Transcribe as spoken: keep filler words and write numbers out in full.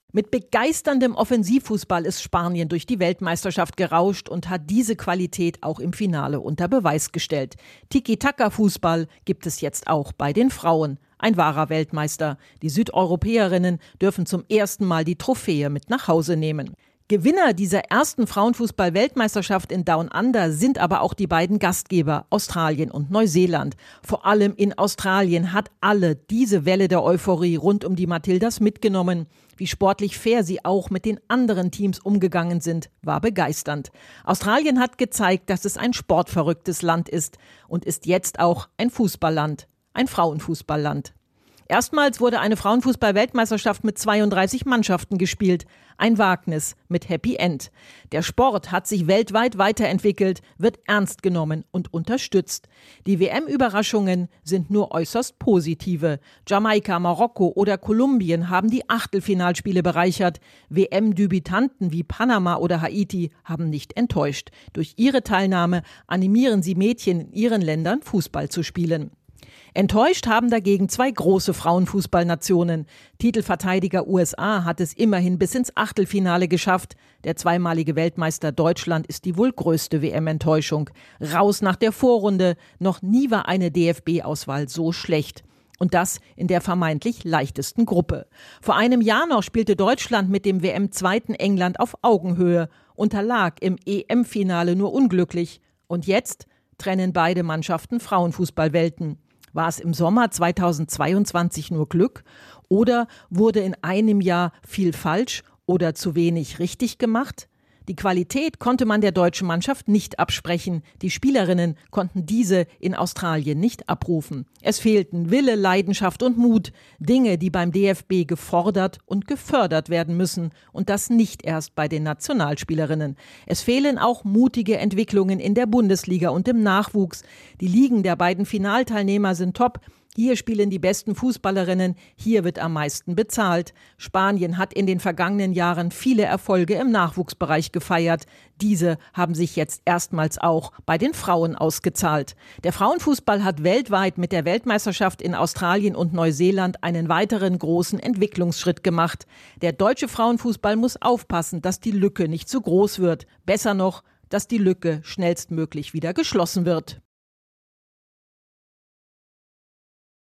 Mit begeisterndem Offensivfußball ist Spanien durch die Weltmeisterschaft gerauscht und hat diese Qualität auch im Finale unter Beweis gestellt. Tiki-Taka-Fußball gibt es jetzt auch bei den Frauen. Ein wahrer Weltmeister. Die Südeuropäerinnen dürfen zum ersten Mal die Trophäe mit nach Hause nehmen. Gewinner dieser ersten Frauenfußball-Weltmeisterschaft in Down Under sind aber auch die beiden Gastgeber, Australien und Neuseeland. Vor allem in Australien hat alle diese Welle der Euphorie rund um die Matildas mitgenommen. Wie sportlich fair sie auch mit den anderen Teams umgegangen sind, war begeisternd. Australien hat gezeigt, dass es ein sportverrücktes Land ist und ist jetzt auch ein Fußballland, ein Frauenfußballland. Erstmals wurde eine Frauenfußball-Weltmeisterschaft mit zweiunddreißig Mannschaften gespielt. Ein Wagnis mit Happy End. Der Sport hat sich weltweit weiterentwickelt, wird ernst genommen und unterstützt. Die W M-Überraschungen sind nur äußerst positive. Jamaika, Marokko oder Kolumbien haben die Achtelfinalspiele bereichert. W M-Debütanten wie Panama oder Haiti haben nicht enttäuscht. Durch ihre Teilnahme animieren sie Mädchen in ihren Ländern, Fußball zu spielen. Enttäuscht haben dagegen zwei große Frauenfußballnationen. Titelverteidiger U S A hat es immerhin bis ins Achtelfinale geschafft. Der zweimalige Weltmeister Deutschland ist die wohl größte W M-Enttäuschung. Raus nach der Vorrunde. Noch nie war eine D F B-Auswahl so schlecht. Und das in der vermeintlich leichtesten Gruppe. Vor einem Jahr noch spielte Deutschland mit dem W M-Zweiten England auf Augenhöhe, unterlag im E M-Finale nur unglücklich. Und jetzt trennen beide Mannschaften Frauenfußballwelten. War es im Sommer zweitausendzweiundzwanzig nur Glück oder wurde in einem Jahr viel falsch oder zu wenig richtig gemacht? Die Qualität konnte man der deutschen Mannschaft nicht absprechen. Die Spielerinnen konnten diese in Australien nicht abrufen. Es fehlten Wille, Leidenschaft und Mut. Dinge, die beim D F B gefordert und gefördert werden müssen. Und das nicht erst bei den Nationalspielerinnen. Es fehlen auch mutige Entwicklungen in der Bundesliga und im Nachwuchs. Die Ligen der beiden Finalteilnehmer sind top. Hier spielen die besten Fußballerinnen, hier wird am meisten bezahlt. Spanien hat in den vergangenen Jahren viele Erfolge im Nachwuchsbereich gefeiert. Diese haben sich jetzt erstmals auch bei den Frauen ausgezahlt. Der Frauenfußball hat weltweit mit der Weltmeisterschaft in Australien und Neuseeland einen weiteren großen Entwicklungsschritt gemacht. Der deutsche Frauenfußball muss aufpassen, dass die Lücke nicht zu groß wird. Besser noch, dass die Lücke schnellstmöglich wieder geschlossen wird.